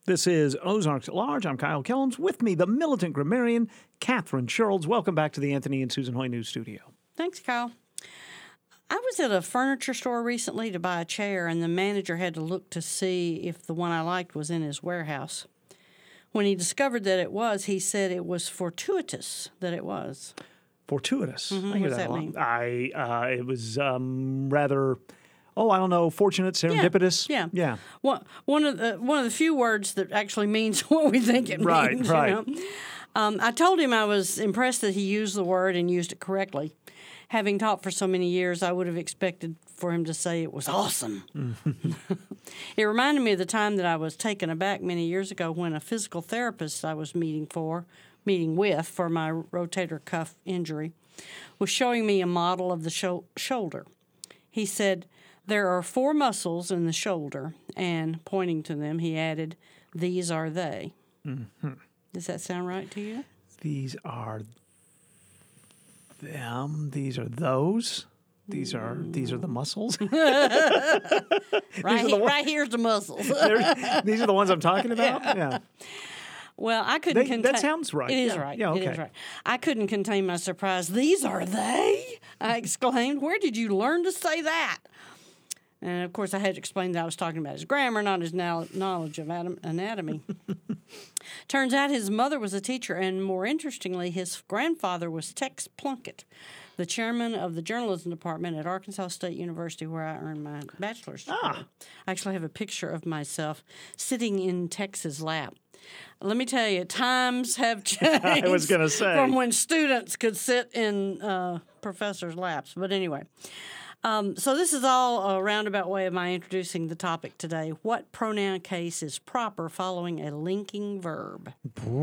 This is Ozarks at Large. I'm Kyle Kellums. With me, the militant grammarian, Catherine Sherrills. Welcome back to the Anthony and Susan Hoy News Studio. Thanks, Kyle. I was at a furniture store recently to buy a chair, and the manager had to look to see if the one I liked was in his warehouse. When he discovered that it was, he said it was fortuitous that it was. Fortuitous. Mm-hmm. I hear What does that a that lot. mean? It was rather, I don't know, fortunate, serendipitous. Yeah. One of the few words that actually means what we think it means. Right. You know? I told him I was impressed that he used the word and used it correctly. Having taught for so many years, I would have expected for him to say it was awesome. It reminded me of the time that I was taken aback many years ago when a physical therapist I was meeting with for my rotator cuff injury was showing me a model of the shoulder. He said, "There are 4 muscles in the shoulder," and pointing to them, he added, "These are they." Mm-hmm. Does that sound right to you? These are them. These are those. These are the muscles. Right here's the muscles. These are the ones I'm talking about? Yeah. Well, I couldn't contain... That sounds right. It is yeah. right. Yeah, okay. It is right. I couldn't contain my surprise. "These are they?" I exclaimed. "Where did you learn to say that?" And, of course, I had to explain that I was talking about his grammar, not his knowledge of anatomy. Turns out his mother was a teacher, and more interestingly, his grandfather was Tex Plunkett, the chairman of the journalism department at Arkansas State University, where I earned my bachelor's degree. I actually have a picture of myself sitting in Tex's lap. Let me tell you, times have changed. I was going to say. From when students could sit in professors' laps. But anyway, so this is all a roundabout way of my introducing the topic today. What pronoun case is proper following a linking verb?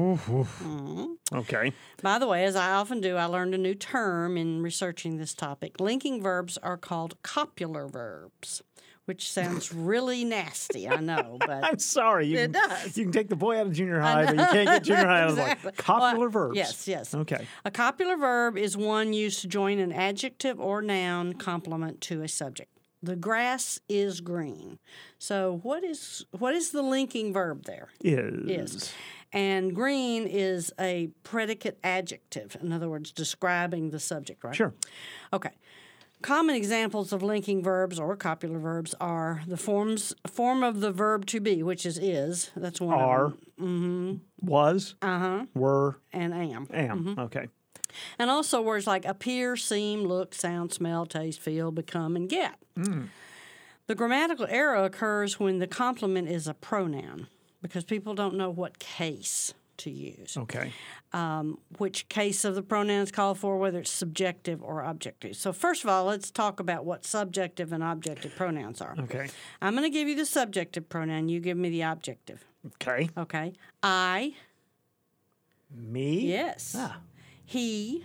Okay. By the way, as I often do, I learned a new term in researching this topic. Linking verbs are called copular verbs, which sounds really nasty, I know, but I'm sorry. it does. You can take the boy out of junior high, but you can't get junior high out of Exactly. the copular verbs. Yes. Okay. A copular verb is one used to join an adjective or noun complement to a subject. The grass is green. So what is the linking verb there? Is. And green is a predicate adjective. In other words, describing the subject, right? Sure. Okay. Common examples of linking verbs or copular verbs are the form of the verb to be, which is. That's one Are. of them. Was. Were. And am. Okay. And also words like appear, seem, look, sound, smell, taste, feel, become, and get. The grammatical error occurs when the complement is a pronoun because people don't know what case to use. Okay. Which case of the pronouns call for, whether it's subjective or objective. So first of all, let's talk about what subjective and objective pronouns are. Okay. I'm going to give you the subjective pronoun. You give me the objective. Okay. Okay. I. Me. Yes. He.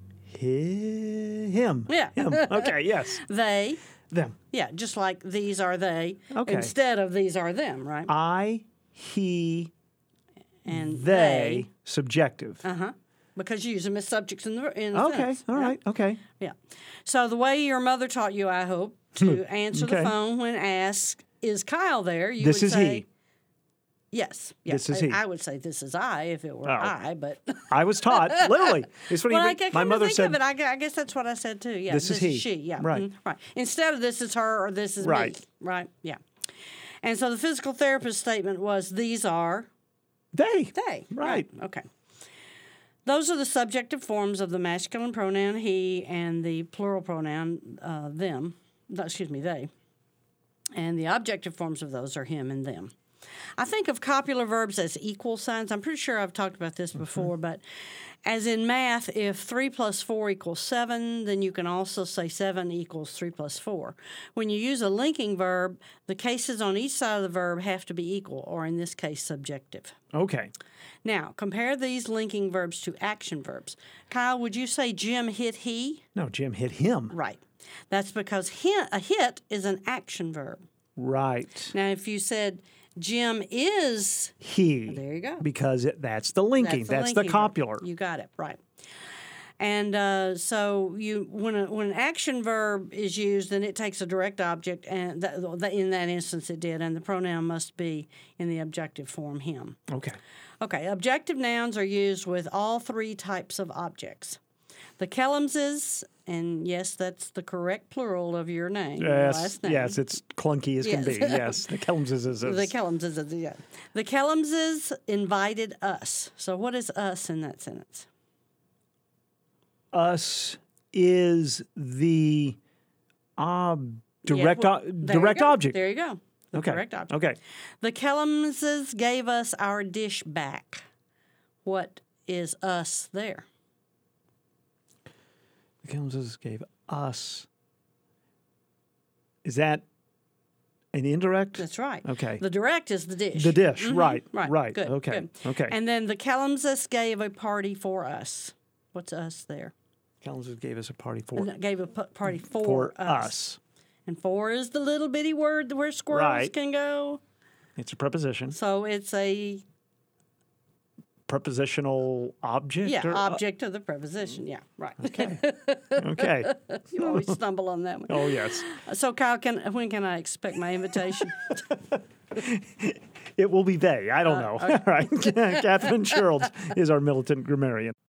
Him. Yeah. Him. Okay, yes. They. Them. Yeah, just like these are they Okay. instead of these are them, right? I, he, And they. Subjective. Because you use them as subjects in the Okay. sentence. All right. Okay. Yeah. So the way your mother taught you, I hope, to answer the Okay. phone when asked, "Is Kyle there?" You This would is say, he. Yes. This is he. I would say this is I if it were I, but I was taught, literally. It's funny. well, I My mother think said, of it, I guess that's what I said too. Yeah, This is he. she. Yeah, Right. Right. Instead of this is her or this is Right. me. Right. Yeah. And so the physical therapist statement was, "These are they. they." Right. Okay. Those are the subjective forms of the masculine pronoun he and the plural pronoun them. They. And the objective forms of those are him and them. I think of copular verbs as equal signs. I'm pretty sure I've talked about this before, but as in math, if 3 plus 4 equals 7, then you can also say 7 equals 3 plus 4. When you use a linking verb, the cases on each side of the verb have to be equal, or in this case, subjective. Okay. Now, compare these linking verbs to action verbs. Kyle, would you say Jim hit he? No, Jim hit him. Right. That's because a hit is an action verb. Right. Now, if you said Jim is he. There you go. Because that's the linking. That's the linking copular. verb. You got it, right. And so when an action verb is used, then it takes a direct object, and in that instance it did, and the pronoun must be in the objective form, him. Okay. Okay, objective nouns are used with all three types of objects. The Kellamses, and yes, that's the correct plural of your name, your last name. Yes, it's clunky as can be. Yes, the Kellamses. The Kellamses, yeah. The Kellamses invited us. So what is us in that sentence? Us is the direct object. There you go. The Okay. correct object. Okay. The Kellamses gave us our dish back. What is us there? The Kellamses gave us. Is that an indirect? That's right. Okay. The direct is the dish. The dish, right. Right. Good. Okay. Good. Okay. And then the Kellamses gave a party for us. What's us there? Kellamses gave us a party for Gave a party for us. And for is the little bitty word where squirrels Right. can go. It's a preposition. So it's a Prepositional object? or- object of the preposition. Yeah, right. Okay. Okay. You always stumble on that one. Oh, yes. So Kyle, when can I expect my invitation? It will be they. I don't know. okay. All right. Catherine Sherrills is our militant grammarian.